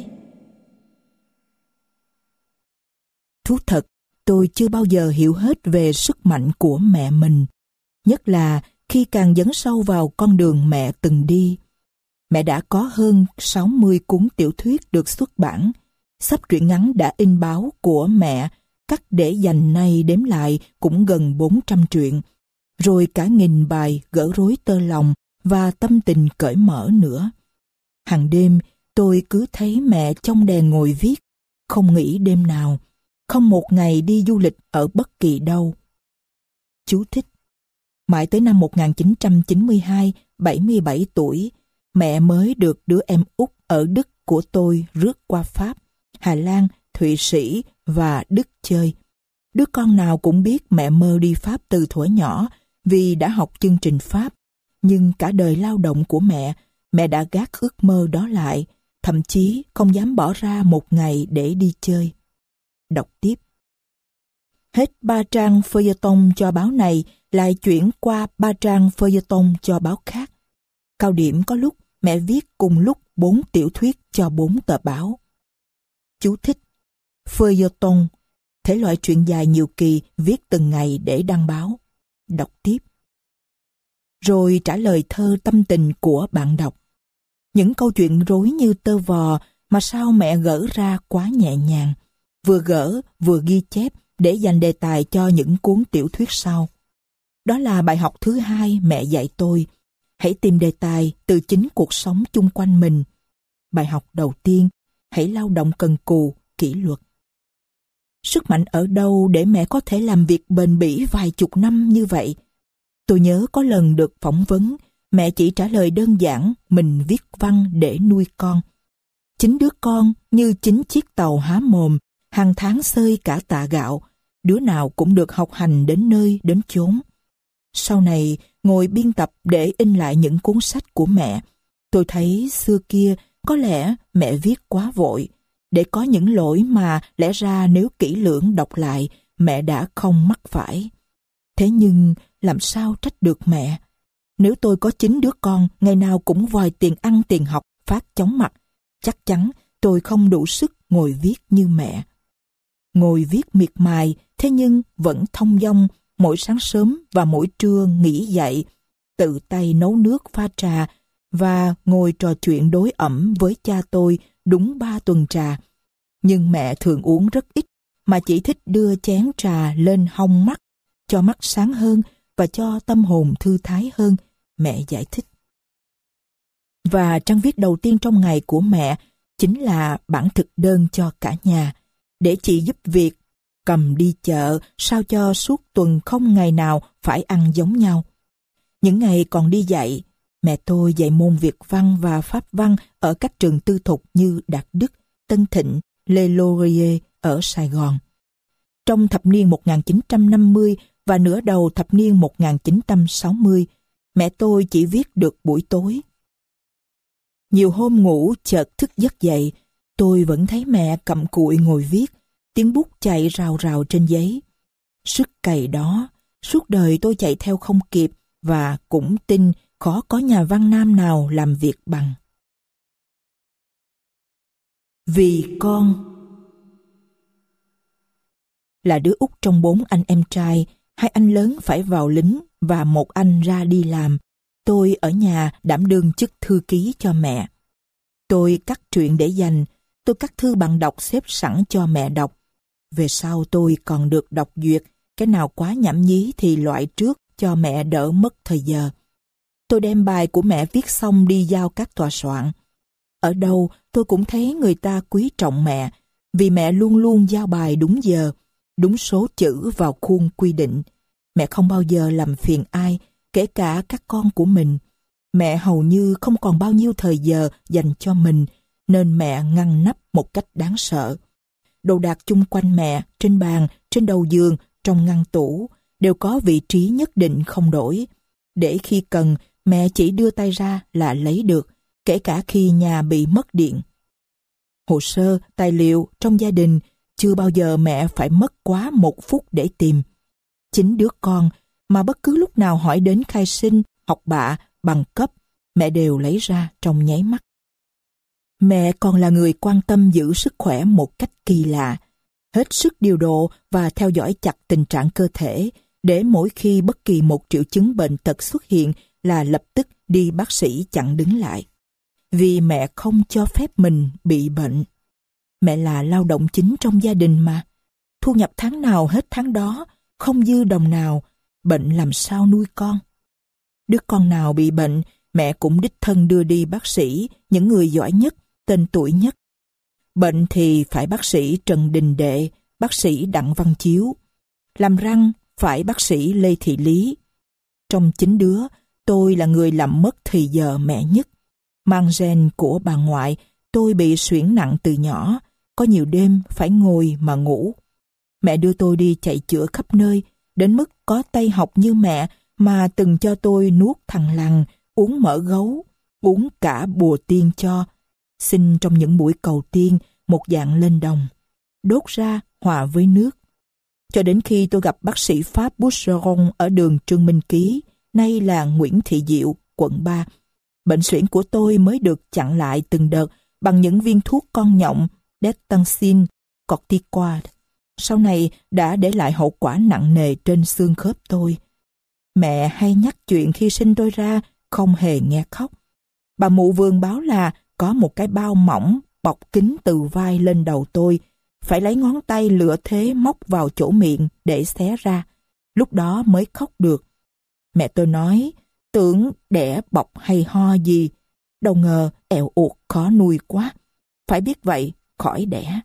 Thú thật, tôi chưa bao giờ hiểu hết về sức mạnh của mẹ mình, nhất là khi càng dấn sâu vào con đường mẹ từng đi. Mẹ đã có hơn 60 cuốn tiểu thuyết được xuất bản, sắp truyện ngắn đã in báo của mẹ, cắt để dành nay đếm lại cũng gần 400 truyện, rồi cả nghìn bài gỡ rối tơ lòng và tâm tình cởi mở nữa. Hàng đêm, tôi cứ thấy mẹ trong đèn ngồi viết, không nghỉ đêm nào, không một ngày đi du lịch ở bất kỳ đâu. Chú thích. Mãi tới năm 1992, 77 tuổi, mẹ mới được đứa em út ở Đức của tôi rước qua Pháp, Hà Lan, Thụy Sĩ và Đức chơi. Đứa con nào cũng biết mẹ mơ đi Pháp từ thuở nhỏ vì đã học chương trình Pháp. Nhưng cả đời lao động của mẹ đã gác ước mơ đó lại, thậm chí không dám bỏ ra một ngày để đi chơi. Đọc tiếp. Hết 3 trang feuilleton cho báo này, lại chuyển qua 3 trang feuilleton cho báo khác. Cao điểm có lúc mẹ viết cùng lúc 4 tiểu thuyết cho 4 tờ báo. Chú thích. Feuilleton, thể loại truyện dài nhiều kỳ viết từng ngày để đăng báo. Đọc tiếp. Rồi trả lời thơ tâm tình của bạn đọc. Những câu chuyện rối như tơ vò mà sao mẹ gỡ ra quá nhẹ nhàng, vừa gỡ vừa ghi chép để dành đề tài cho những cuốn tiểu thuyết sau. Đó là bài học thứ 2 mẹ dạy tôi. Hãy tìm đề tài từ chính cuộc sống chung quanh mình. Bài học đầu tiên, hãy lao động cần cù, kỷ luật. Sức mạnh ở đâu để mẹ có thể làm việc bền bỉ vài chục năm như vậy? Tôi nhớ có lần được phỏng vấn, mẹ chỉ trả lời đơn giản mình viết văn để nuôi con. 9 đứa con như 9 chiếc tàu há mồm, hàng tháng xơi cả tạ gạo, đứa nào cũng được học hành đến nơi đến chốn. Sau này, ngồi biên tập để in lại những cuốn sách của mẹ, tôi thấy xưa kia có lẽ mẹ viết quá vội, để có những lỗi mà lẽ ra nếu kỹ lưỡng đọc lại, mẹ đã không mắc phải. Thế nhưng làm sao trách được mẹ? Nếu tôi có 9 đứa con, ngày nào cũng vòi tiền ăn tiền học, phát chóng mặt, chắc chắn tôi không đủ sức ngồi viết như mẹ. Ngồi viết miệt mài, thế nhưng vẫn thông dong, mỗi sáng sớm và mỗi trưa nghỉ dậy, tự tay nấu nước pha trà và ngồi trò chuyện đối ẩm với cha tôi đúng 3 tuần trà. Nhưng mẹ thường uống rất ít, mà chỉ thích đưa chén trà lên hông mắt, cho mắt sáng hơn và cho tâm hồn thư thái hơn, mẹ giải thích. Và trang viết đầu tiên trong ngày của mẹ chính là bản thực đơn cho cả nhà, để chị giúp việc, cầm đi chợ sao cho suốt tuần không ngày nào phải ăn giống nhau. Những ngày còn đi dạy, mẹ tôi dạy môn Việt văn và Pháp văn ở các trường tư thục như Đạt Đức, Tân Thịnh, Lê Laurier ở Sài Gòn. Trong thập niên 1950 và nửa đầu thập niên 1960, mẹ tôi chỉ viết được buổi tối. Nhiều hôm ngủ chợt thức giấc dậy, tôi vẫn thấy mẹ cặm cụi ngồi viết, tiếng bút chạy rào rào trên giấy. Sức cày đó, suốt đời tôi chạy theo không kịp và cũng tin khó có nhà văn nam nào làm việc bằng. Vì con. Là đứa út trong 4 anh em trai, 2 anh lớn phải vào lính và 1 anh ra đi làm. Tôi ở nhà đảm đương chức thư ký cho mẹ. Tôi cắt truyện để dành, tôi cắt thư bạn đọc xếp sẵn cho mẹ đọc. Về sau tôi còn được đọc duyệt, cái nào quá nhảm nhí thì loại trước cho mẹ đỡ mất thời giờ. Tôi đem bài của mẹ viết xong đi giao các tòa soạn. Ở đâu tôi cũng thấy người ta quý trọng mẹ, vì mẹ luôn luôn giao bài đúng giờ, đúng số chữ vào khuôn quy định. Mẹ không bao giờ làm phiền ai, kể cả các con của mình. Mẹ hầu như không còn bao nhiêu thời giờ dành cho mình, nên mẹ ngăn nắp một cách đáng sợ. Đồ đạc chung quanh mẹ, trên bàn, trên đầu giường, trong ngăn tủ, đều có vị trí nhất định không đổi, để khi cần mẹ chỉ đưa tay ra là lấy được, kể cả khi nhà bị mất điện. Hồ sơ, tài liệu trong gia đình chưa bao giờ mẹ phải mất quá 1 phút để tìm. 9 đứa con mà bất cứ lúc nào hỏi đến khai sinh, học bạ, bằng cấp, mẹ đều lấy ra trong nháy mắt. Mẹ còn là người quan tâm giữ sức khỏe một cách kỳ lạ, hết sức điều độ và theo dõi chặt tình trạng cơ thể, để mỗi khi bất kỳ một triệu chứng bệnh tật xuất hiện là lập tức đi bác sĩ chặn đứng lại. Vì mẹ không cho phép mình bị bệnh. Mẹ là lao động chính trong gia đình mà. Thu nhập tháng nào hết tháng đó, không dư đồng nào, bệnh làm sao nuôi con. Đứa con nào bị bệnh, mẹ cũng đích thân đưa đi bác sĩ, những người giỏi nhất, tên tuổi nhất. Bệnh thì phải bác sĩ Trần Đình Đệ, bác sĩ Đặng Văn Chiếu. Làm răng phải bác sĩ Lê Thị Lý. Trong 9 đứa, tôi là người làm mất thì giờ mẹ nhất. Mang gen của bà ngoại, tôi bị suyễn nặng từ nhỏ, có nhiều đêm phải ngồi mà ngủ. Mẹ đưa tôi đi chạy chữa khắp nơi, đến mức có tay học như mẹ mà từng cho tôi nuốt thằng lằn, uống mỡ gấu, uống cả bùa tiên cho, xin trong những buổi cầu tiên một dạng lên đồng, đốt ra hòa với nước. Cho đến khi tôi gặp bác sĩ Pháp Boucheron ở đường Trương Minh Ký, nay là Nguyễn Thị Diệu, quận 3, bệnh suyễn của tôi mới được chặn lại từng đợt bằng những viên thuốc con nhộng Detanxin, Corticoid. Sau này đã để lại hậu quả nặng nề trên xương khớp tôi. Mẹ hay nhắc chuyện khi sinh tôi ra, không hề nghe khóc. Bà mụ vườn báo là có một cái bao mỏng bọc kín từ vai lên đầu tôi, phải lấy ngón tay lựa thế móc vào chỗ miệng để xé ra, lúc đó mới khóc được. Mẹ tôi nói, tưởng đẻ bọc hay ho gì, đâu ngờ ẻo uột khó nuôi quá, phải biết vậy khỏi đẻ.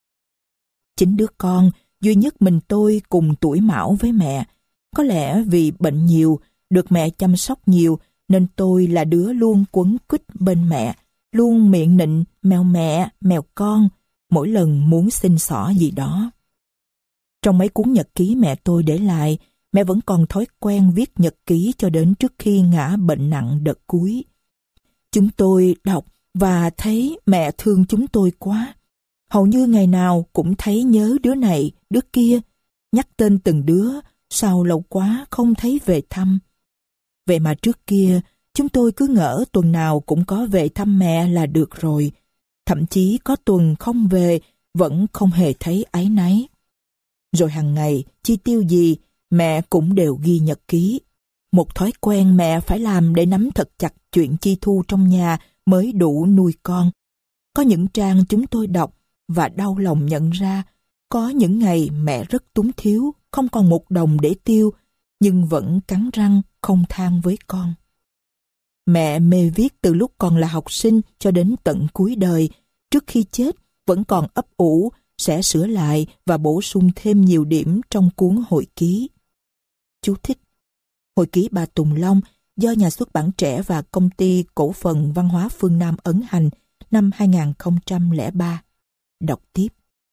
9 đứa con, duy nhất mình tôi cùng tuổi mão với mẹ. Có lẽ vì bệnh nhiều Được mẹ chăm sóc nhiều nên tôi là đứa luôn quấn quýt bên mẹ, luôn miệng nịnh mèo mẹ, mèo con, mỗi lần muốn xin xỏ gì đó. Trong mấy cuốn nhật ký mẹ tôi để lại, mẹ vẫn còn thói quen viết nhật ký cho đến trước khi ngã bệnh nặng đợt cuối. Chúng tôi đọc và thấy mẹ thương chúng tôi quá. Hầu như ngày nào cũng thấy nhớ đứa này, đứa kia, nhắc tên từng đứa, sao lâu quá không thấy về thăm. Vậy mà trước kia, chúng tôi cứ ngỡ tuần nào cũng có về thăm mẹ là được rồi. Thậm chí có tuần không về, vẫn không hề thấy áy náy. Rồi hàng ngày, chi tiêu gì, mẹ cũng đều ghi nhật ký. Một thói quen mẹ phải làm để nắm thật chặt chuyện chi thu trong nhà mới đủ nuôi con. Có những trang chúng tôi đọc và đau lòng nhận ra, có những ngày mẹ rất túng thiếu, không còn một đồng để tiêu, nhưng vẫn cắn răng không than với con. Mẹ mê viết từ lúc còn là học sinh cho đến tận cuối đời, trước khi chết vẫn còn ấp ủ, sẽ sửa lại và bổ sung thêm nhiều điểm trong cuốn hồi ký. Chú thích: Hồi ký bà Tùng Long do Nhà xuất bản Trẻ và Công ty Cổ phần Văn hóa Phương Nam ấn hành năm 2003. Đọc tiếp.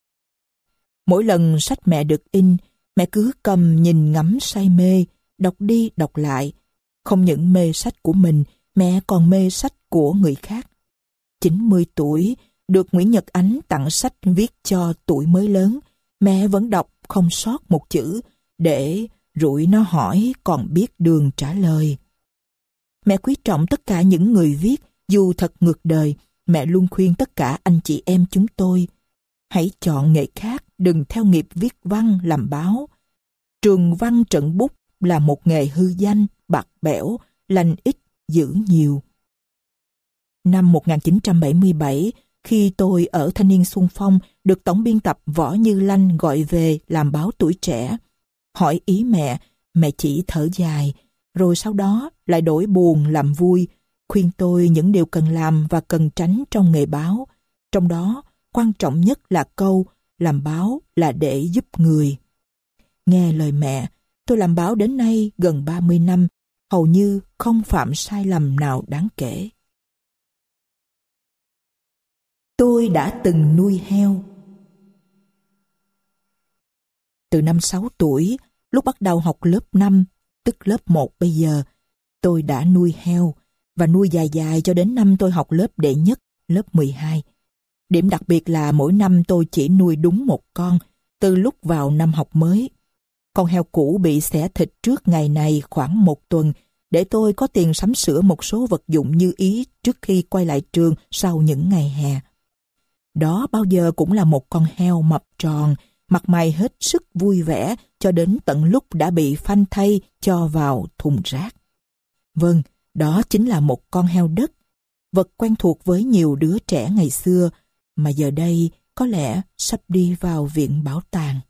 Mỗi lần sách mẹ được in, mẹ cứ cầm nhìn ngắm say mê, đọc đi đọc lại. Không những mê sách của mình, mẹ còn mê sách của người khác. 90 tuổi, được Nguyễn Nhật Ánh tặng sách viết cho tuổi mới lớn, mẹ vẫn đọc không sót một chữ, để rủi nó hỏi còn biết đường trả lời. Mẹ quý trọng tất cả những người viết, dù thật ngược đời, mẹ luôn khuyên tất cả anh chị em chúng tôi: hãy chọn nghề khác, đừng theo nghiệp viết văn làm báo. Trường văn trận bút là một nghề hư danh, bạc bẽo, lành ít, dữ nhiều. Năm 1977, khi tôi ở Thanh niên xung phong, được tổng biên tập Võ Như Lanh gọi về làm báo Tuổi Trẻ. Hỏi ý mẹ chỉ thở dài, rồi sau đó lại đổi buồn làm vui, khuyên tôi những điều cần làm và cần tránh trong nghề báo. Trong đó, quan trọng nhất là câu làm báo là để giúp người. Nghe lời mẹ, tôi làm báo đến nay gần 30 năm, hầu như không phạm sai lầm nào đáng kể. Tôi đã từng nuôi heo. Từ năm 6 tuổi, lúc bắt đầu học lớp 5, tức lớp 1 bây giờ, tôi đã nuôi heo và nuôi dài dài cho đến năm tôi học lớp đệ nhất, lớp 12. Điểm đặc biệt là mỗi năm tôi chỉ nuôi đúng một con, từ lúc vào năm học mới. Con heo cũ bị xẻ thịt trước ngày này khoảng 1 tuần, để tôi có tiền sắm sửa một số vật dụng như ý trước khi quay lại trường sau những ngày hè. Đó bao giờ cũng là một con heo mập tròn, mặt mày hết sức vui vẻ cho đến tận lúc đã bị phanh thây cho vào thùng rác. Vâng, đó chính là một con heo đất, vật quen thuộc với nhiều đứa trẻ ngày xưa, mà giờ đây có lẽ sắp đi vào viện bảo tàng.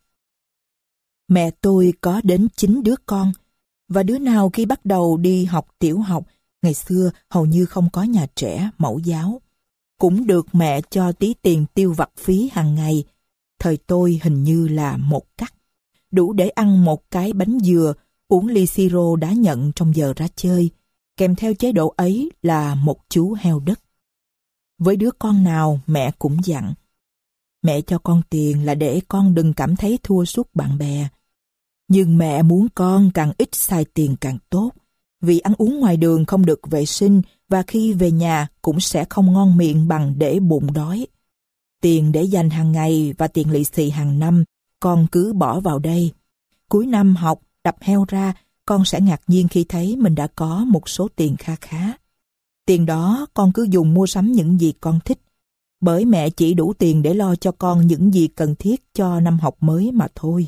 Mẹ tôi có đến 9 đứa con, và đứa nào khi bắt đầu đi học tiểu học, ngày xưa hầu như không có nhà trẻ mẫu giáo, cũng được mẹ cho tí tiền tiêu vặt phí hàng ngày. Thời tôi hình như là 1 cắc, đủ để ăn một cái bánh dừa, uống ly siro đã nhận trong giờ ra chơi. Kèm theo chế độ ấy là một chú heo đất. Với đứa con nào mẹ cũng dặn: mẹ cho con tiền là để con đừng cảm thấy thua sút bạn bè. Nhưng mẹ muốn con càng ít xài tiền càng tốt, vì ăn uống ngoài đường không được vệ sinh và khi về nhà cũng sẽ không ngon miệng bằng để bụng đói. Tiền để dành hàng ngày và tiền lì xì hàng năm con cứ bỏ vào đây. Cuối năm học đập heo ra, con sẽ ngạc nhiên khi thấy mình đã có một số tiền kha khá. Tiền đó con cứ dùng mua sắm những gì con thích, bởi mẹ chỉ đủ tiền để lo cho con những gì cần thiết cho năm học mới mà thôi.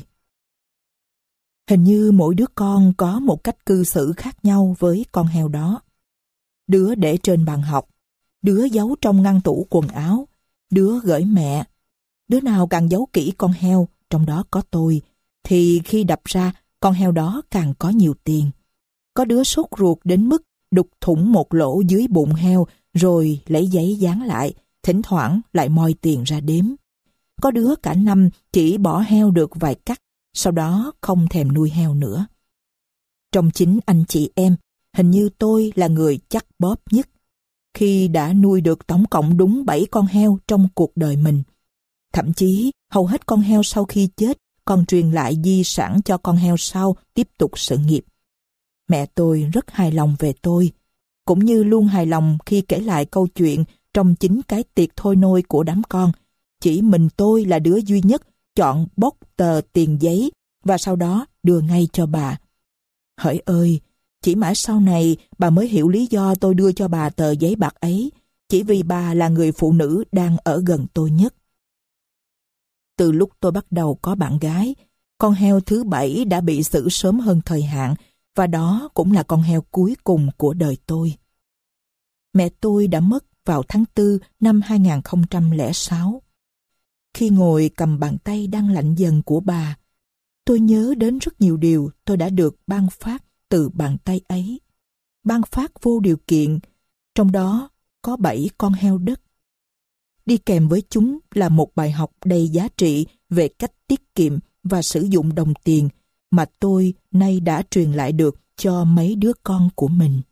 Hình như mỗi đứa con có một cách cư xử khác nhau với con heo đó. Đứa để trên bàn học, đứa giấu trong ngăn tủ quần áo, đứa gửi mẹ. Đứa nào càng giấu kỹ con heo, trong đó có tôi, thì khi đập ra, con heo đó càng có nhiều tiền. Có đứa sốt ruột đến mức đục thủng một lỗ dưới bụng heo rồi lấy giấy dán lại, thỉnh thoảng lại moi tiền ra đếm. Có đứa cả năm chỉ bỏ heo được vài cắt, sau đó không thèm nuôi heo nữa. Trong chính anh chị em, hình như tôi là người chắc bóp nhất, khi đã nuôi được tổng cộng đúng 7 con heo trong cuộc đời mình. Thậm chí, hầu hết con heo sau khi chết còn truyền lại di sản cho con heo sau tiếp tục sự nghiệp. Mẹ tôi rất hài lòng về tôi, cũng như luôn hài lòng khi kể lại câu chuyện trong chính cái tiệc thôi nôi của đám con. Chỉ mình tôi là đứa duy nhất chọn bốc tờ tiền giấy và sau đó đưa ngay cho bà. Hỡi ơi, chỉ mãi sau này bà mới hiểu lý do tôi đưa cho bà tờ giấy bạc ấy, chỉ vì bà là người phụ nữ đang ở gần tôi nhất. Từ lúc tôi bắt đầu có bạn gái, con heo thứ 7 đã bị xử sớm hơn thời hạn, và đó cũng là con heo cuối cùng của đời tôi. Mẹ tôi đã mất vào tháng 4 năm 2006. Khi ngồi cầm bàn tay đang lạnh dần của bà, tôi nhớ đến rất nhiều điều tôi đã được ban phát từ bàn tay ấy. Ban phát vô điều kiện, trong đó có 7 con heo đất. Đi kèm với chúng là một bài học đầy giá trị về cách tiết kiệm và sử dụng đồng tiền mà tôi nay đã truyền lại được cho mấy đứa con của mình.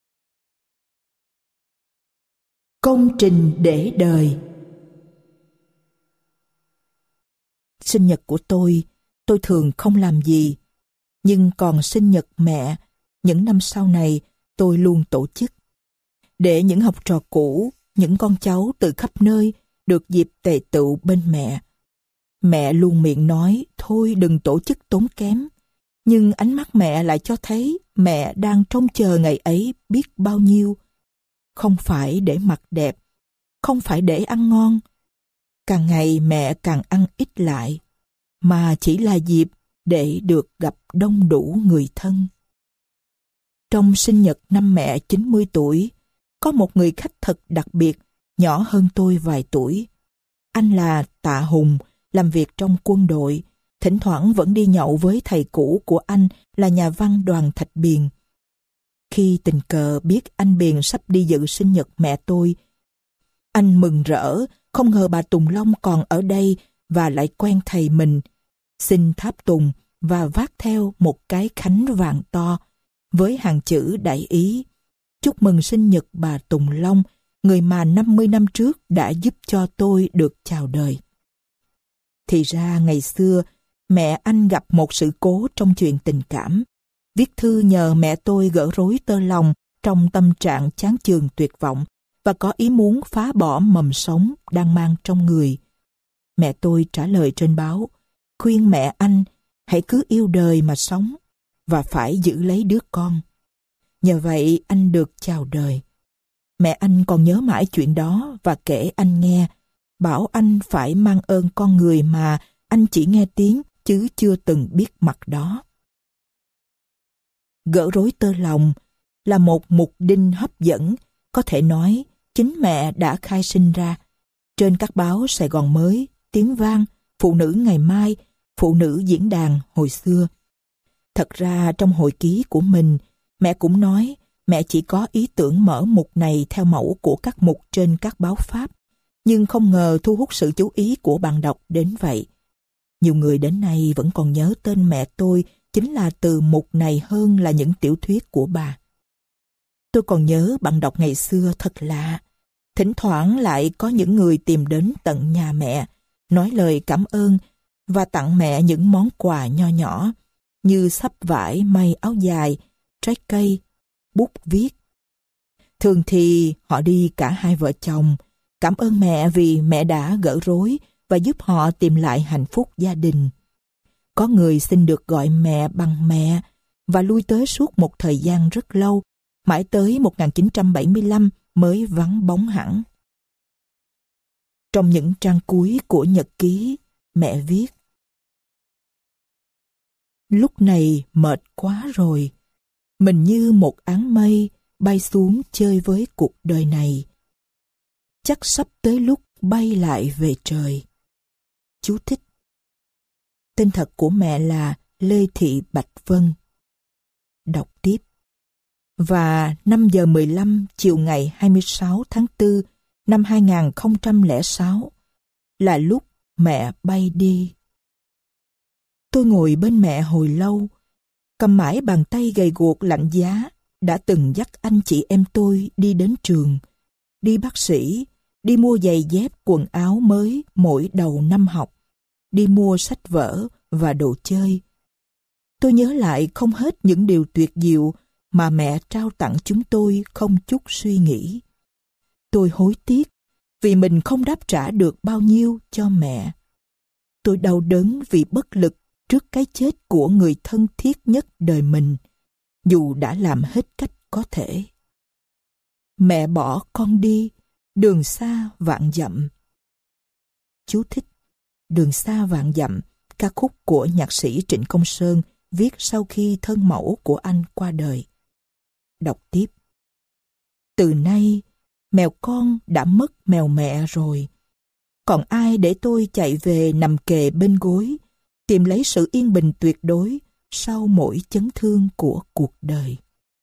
Công trình để đời. Sinh nhật của tôi thường không làm gì, nhưng còn sinh nhật mẹ, những năm sau này tôi luôn tổ chức. Để những học trò cũ, những con cháu từ khắp nơi được dịp tề tựu bên mẹ. Mẹ luôn miệng nói, thôi đừng tổ chức tốn kém. Nhưng ánh mắt mẹ lại cho thấy mẹ đang trông chờ ngày ấy biết bao nhiêu. Không phải để mặc đẹp, không phải để ăn ngon. Càng ngày mẹ càng ăn ít lại, mà chỉ là dịp để được gặp đông đủ người thân. Trong sinh nhật năm mẹ 90 tuổi, có một người khách thật đặc biệt, nhỏ hơn tôi vài tuổi. Anh là Tạ Hùng, làm việc trong quân đội, thỉnh thoảng vẫn đi nhậu với thầy cũ của anh là nhà văn Đoàn Thạch Biền. Khi tình cờ biết anh Biền sắp đi dự sinh nhật mẹ tôi, anh mừng rỡ, không ngờ bà Tùng Long còn ở đây và lại quen thầy mình. Xin tháp tùng và vác theo một cái khánh vàng to với hàng chữ đại ý: chúc mừng sinh nhật bà Tùng Long, người mà 50 năm trước đã giúp cho tôi được chào đời. Thì ra ngày xưa, mẹ anh gặp một sự cố trong chuyện tình cảm. Viết thư nhờ mẹ tôi gỡ rối tơ lòng trong tâm trạng chán chường tuyệt vọng và có ý muốn phá bỏ mầm sống đang mang trong người. Mẹ tôi trả lời trên báo, khuyên mẹ anh hãy cứ yêu đời mà sống và phải giữ lấy đứa con. Nhờ vậy anh được chào đời. Mẹ anh còn nhớ mãi chuyện đó và kể anh nghe, bảo anh phải mang ơn con người mà anh chỉ nghe tiếng chứ chưa từng biết mặt đó. Gỡ rối tơ lòng là một mục đinh hấp dẫn, có thể nói chính mẹ đã khai sinh ra. Trên các báo Sài Gòn Mới, Tiếng Vang, Phụ Nữ Ngày Mai, Phụ Nữ Diễn Đàn hồi xưa. Thật ra trong hồi ký của mình, mẹ cũng nói mẹ chỉ có ý tưởng mở mục này theo mẫu của các mục trên các báo Pháp, nhưng không ngờ thu hút sự chú ý của bạn đọc đến vậy. Nhiều người đến nay vẫn còn nhớ tên mẹ tôi chính là từ mục này hơn là những tiểu thuyết của bà. Tôi còn nhớ bạn đọc ngày xưa thật lạ. Thỉnh thoảng lại có những người tìm đến tận nhà mẹ, nói lời cảm ơn và tặng mẹ những món quà nho nhỏ như xấp vải may áo dài, trái cây, bút viết. Thường thì họ đi cả hai vợ chồng, cảm ơn mẹ vì mẹ đã gỡ rối và giúp họ tìm lại hạnh phúc gia đình. Có người xin được gọi mẹ bằng mẹ và lui tới suốt một thời gian rất lâu, mãi tới 1975 mới vắng bóng hẳn. Trong những trang cuối của nhật ký, mẹ viết: lúc này mệt quá rồi, mình như một áng mây bay xuống chơi với cuộc đời này. Chắc sắp tới lúc bay lại về trời. Chú thích. Tên thật của mẹ là Lê Thị Bạch Vân. Đọc tiếp. Và 5 giờ 15 chiều ngày 26 tháng 4 năm 2006 là lúc mẹ bay đi. Tôi ngồi bên mẹ hồi lâu, cầm mãi bàn tay gầy guộc lạnh giá, đã từng dắt anh chị em tôi đi đến trường, đi bác sĩ, đi mua giày dép quần áo mới mỗi đầu năm học, đi mua sách vở và đồ chơi. Tôi nhớ lại không hết những điều tuyệt diệu mà mẹ trao tặng chúng tôi không chút suy nghĩ. Tôi hối tiếc vì mình không đáp trả được bao nhiêu cho mẹ. Tôi đau đớn vì bất lực trước cái chết của người thân thiết nhất đời mình, dù đã làm hết cách có thể. Mẹ bỏ con đi, đường xa vạn dặm. Chú thích: Đường xa vạn dặm, ca khúc của nhạc sĩ Trịnh Công Sơn, viết sau khi thân mẫu của anh qua đời. Đọc tiếp: Từ nay, mèo con đã mất mèo mẹ rồi. Còn ai để tôi chạy về nằm kề bên gối, tìm lấy sự yên bình tuyệt đối sau mỗi chấn thương của cuộc đời.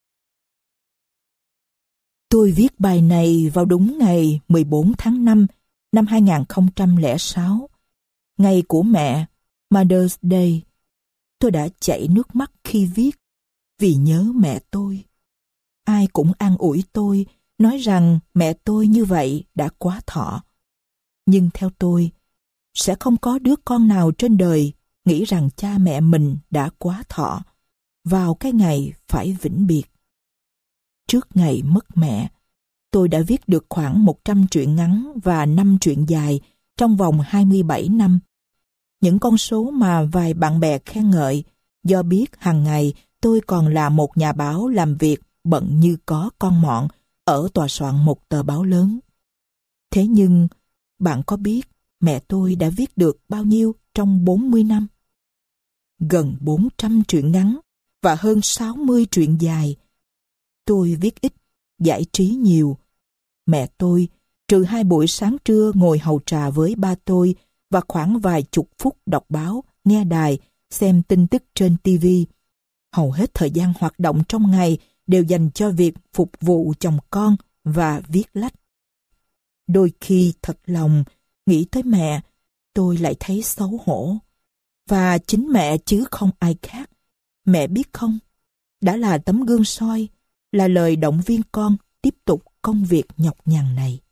Tôi viết bài này vào đúng ngày 14 tháng 5 năm 2006, ngày của mẹ, Mother's Day. Tôi đã chảy nước mắt khi viết, vì nhớ mẹ tôi. Ai cũng an ủi tôi, nói rằng mẹ tôi như vậy đã quá thọ. Nhưng theo tôi, sẽ không có đứa con nào trên đời nghĩ rằng cha mẹ mình đã quá thọ vào cái ngày phải vĩnh biệt. Trước ngày mất mẹ, tôi đã viết được khoảng 100 truyện ngắn và 5 truyện dài trong vòng 27 năm. Những con số mà vài bạn bè khen ngợi, do biết hàng ngày tôi còn là một nhà báo làm việc bận như có con mọn ở tòa soạn một tờ báo lớn. Thế nhưng, bạn có biết mẹ tôi đã viết được bao nhiêu trong 40 năm? Gần 400 truyện ngắn và hơn 60 truyện dài. Tôi viết ít, giải trí nhiều. Mẹ tôi, trừ 2 buổi sáng trưa ngồi hầu trà với ba tôi và khoảng vài chục phút đọc báo, nghe đài, xem tin tức trên TV, hầu hết thời gian hoạt động trong ngày đều dành cho việc phục vụ chồng con và viết lách. Đôi khi thật lòng, nghĩ tới mẹ, tôi lại thấy xấu hổ. Và chính mẹ chứ không ai khác. Mẹ biết không, đã là tấm gương soi, là lời động viên con tiếp tục công việc nhọc nhằn này.